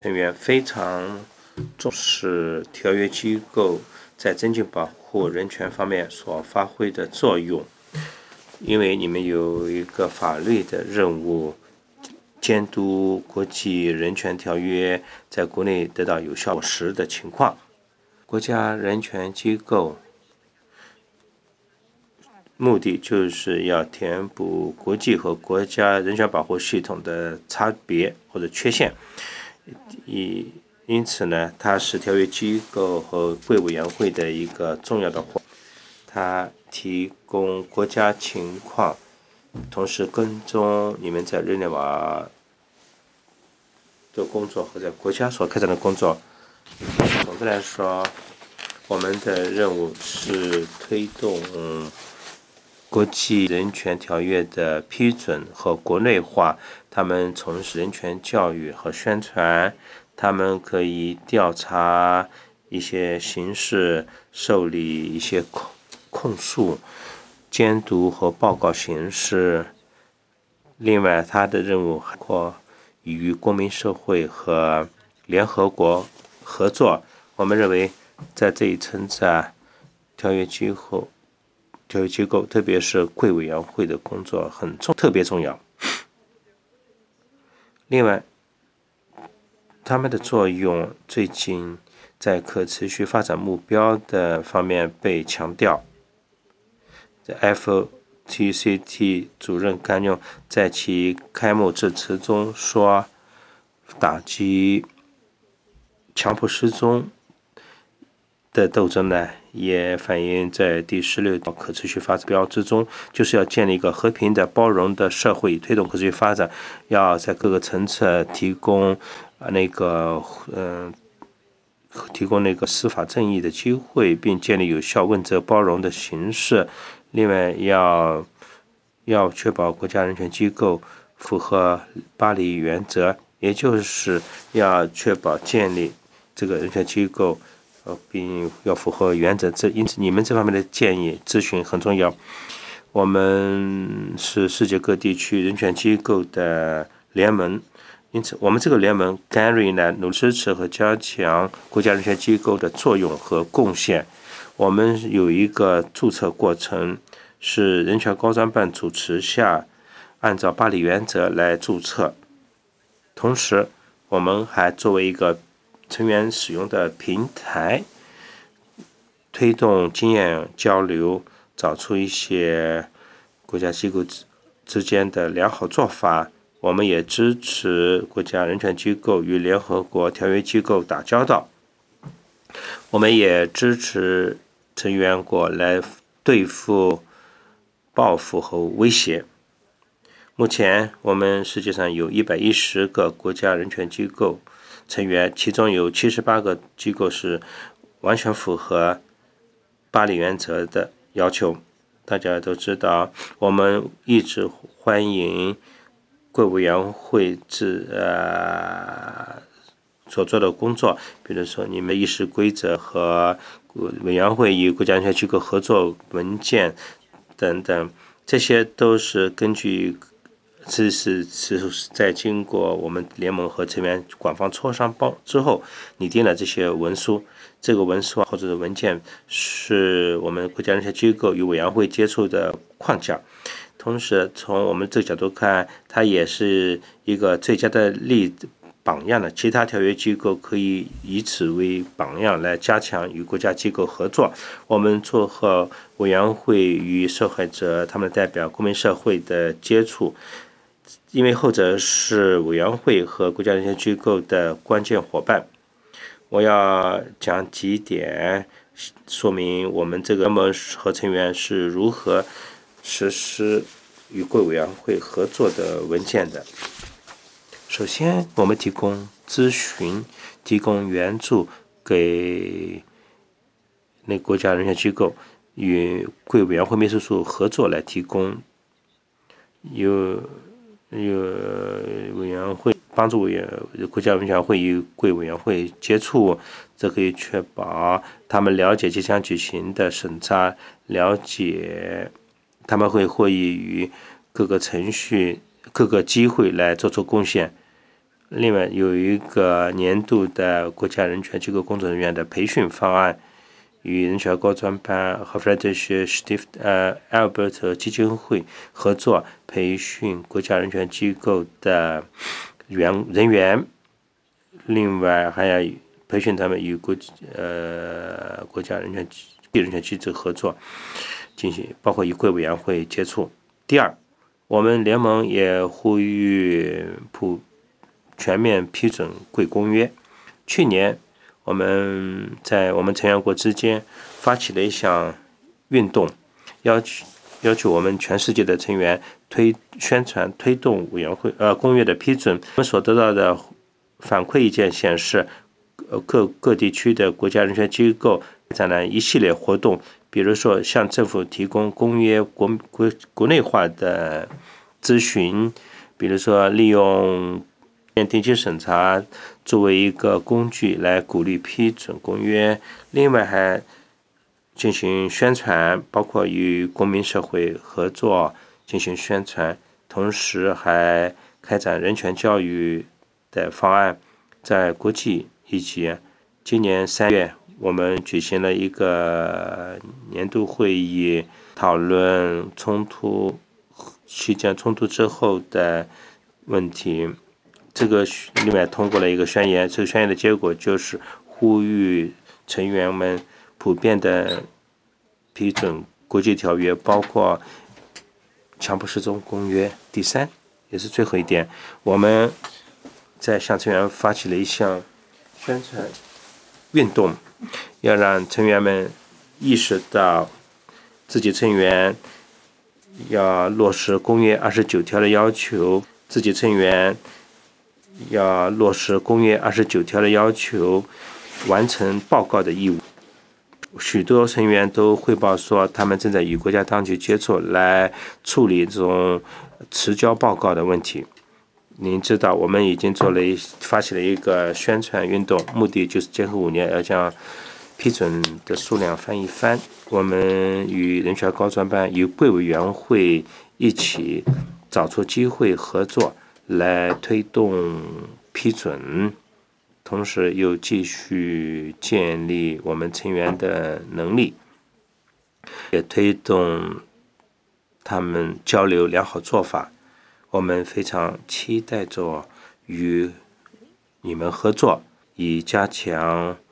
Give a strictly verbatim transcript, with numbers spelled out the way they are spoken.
成员非常重视条约机构在增进保护人权方面所发挥的作用，因为你们有一个法律的任务，监督国际人权条约在国内得到有效落实的情况。国家人权机构目的就是要填补国际和国家人权保护系统的差别或者缺陷。以因此呢，它是条约机构和贵委员会的一个重要的伙伴，它提供国家情况，同时跟踪你们在日内瓦的工作和在国家所开展的工作。总的来说，我们的任务是推动国际人权条约的批准和国内化，他们从事人权教育和宣传，他们可以调查一些刑事受理一些控控诉，监督和报告刑事。另外，他的任务包括与公民社会和联合国合作。我们认为，在这一层次啊，条约机构条约机构，特别是贵委员会的工作很重，特别重要。另外，他们的作用最近在可持续发展目标的方面被强调。在 F O T C T 主任甘用在其开幕致辞中说，打击强迫失踪的斗争呢，也反映在第十六道可持续发展标志中，就是要建立一个和平的、包容的社会，推动可持续发展，要在各个层次提供那个嗯、呃，提供那个司法正义的机会，并建立有效、问责、包容的形式。另外，要要确保国家人权机构符合巴黎原则，也就是要确保建立这个人权机构。呃，并要符合原则，这因此你们这方面的建议咨询很重要。我们是世界各地区人权机构的联盟，因此我们这个联盟 Gary 呢，努力支持和加强国家人权机构的作用和贡献。我们有一个注册过程，是人权高专办主持下，按照巴黎原则来注册。同时，我们还作为一个成员使用的平台，推动经验交流，找出一些国家机构之间的良好做法。我们也支持国家人权机构与联合国条约机构打交道。我们也支持成员国来对付报复和威胁。目前，我们世界上有一百一十个国家人权机构成员，其中有七十八个机构是完全符合巴黎原则的要求。大家都知道，我们一直欢迎贵委员会制呃所做的工作，比如说你们议事规则和委员会与国家人权机构合作文件等等，这些都是根据。这是是在经过我们联盟和成员广泛磋商包之后拟定了这些文书。这个文书或者是文件是我们国家人权机构与委员会接触的框架。同时，从我们这个角度看，它也是一个最佳的例榜样的。其他条约机构可以以此为榜样来加强与国家机构合作。我们祝贺委员会与受害者他们代表公民社会的接触。因为后者是委员会和国家人权机构的关键伙伴。我要讲几点，说明我们这个联盟和成员是如何实施与贵委员会合作的文件的。首先，我们提供咨询，提供援助给那国家人权机构，与贵委员会秘书处合作来提供有。有委员会帮助委员国家人权会与贵委员会接触，这可以确保他们了解即将举行的审查，了解他们会会议与各个程序、各个机会来做出贡献。 另外有一个年度的国家人权机构工作人员的培训方案，与人权高专班和 Friedrich Stift 呃 Albert 基金会合作，培训国家人权机构的员人员。另外还要培训他们与国呃国家人权人权机制合作，进行包括与贵委员会接触。第二，我们联盟也呼吁普全面批准贵公约。去年，我们在我们成员国之间发起了一项运动，要求要求我们全世界的成员推宣传推动委员会呃公约的批准。我们所得到的反馈意见显示，呃各各地区的国家人权机构开展了一系列活动，比如说向政府提供公约国国国内化的咨询，比如说利用定期审查作为一个工具来鼓励批准公约。另外还进行宣传，包括与公民社会合作进行宣传，同时还开展人权教育的方案。在国际以及今年三月，我们举行了一个年度会议，讨论冲突期间冲突之后的问题。这个另外通过了一个宣言，这个宣言的结果就是呼吁成员们普遍的批准国际条约，包括强迫失踪公约。第三，也是最后一点，我们在向成员发起了一项宣传运动，要让成员们意识到自己成员要落实公约二十九条的要求，自己成员要落实公约二十九条的要求，完成报告的义务。许多成员都汇报说，他们正在与国家当局接触，来处理这种迟交报告的问题。您知道，我们已经做了一发起了一个宣传运动，目的就是今后五年要将批准的数量翻一番。我们与人权高专班、与贵委员会一起找出机会合作，来推动批准，同时又继续建立我们成员的能力，也推动他们交流良好做法。我们非常期待着与你们合作，以加强